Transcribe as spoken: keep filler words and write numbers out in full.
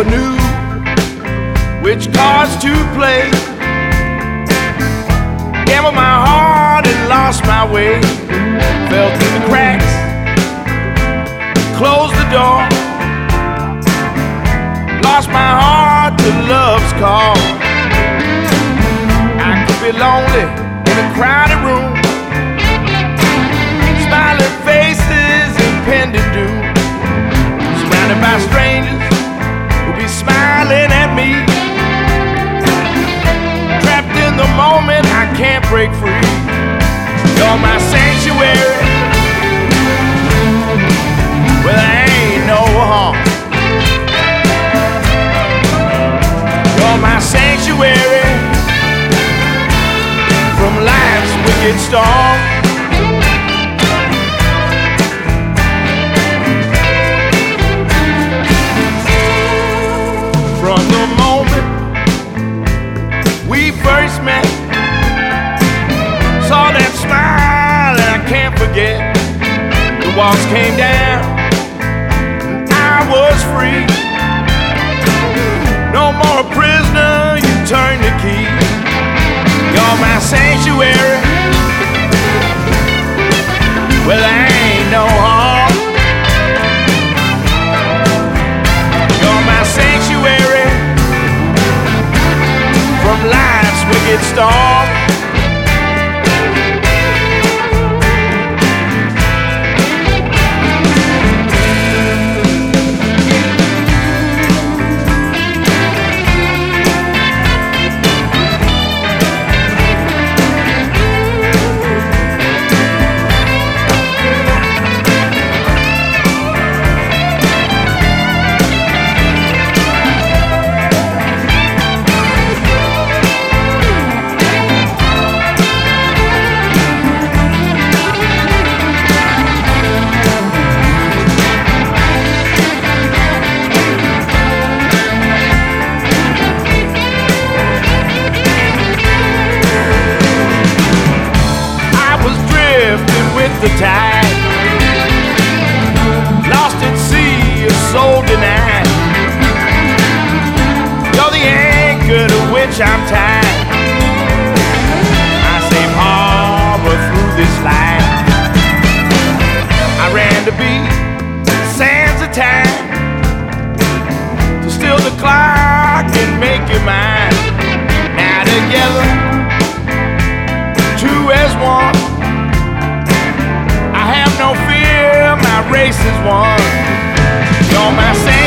never knew which cards to play. Gambled my heart and lost my way. Fell through the cracks, closed the door. Lost my heart to love's call. I could be lonely in a crowded room, smiling faces and pending doom, surrounded by strangers who'll be smiling at me. Trapped in the moment, I can't break free. You're my sanctuary, well, there ain't no harm. You're my sanctuary from life's wicked storm. From the moment we first met, saw that smile and I can't forget. The walls came down and I was free. No more a prisoner, you turn the key. You're my sanctuary, well, there ain't no harm. You're my sanctuary from life's wicked storm. The tide, lost at sea, a soul denied. You're the anchor to which I'm tied. My safe harbor through this life. I ran to be sands of time, to still the clock and make you mine. Now together, two as one. No fear, my race is won. You're my savior.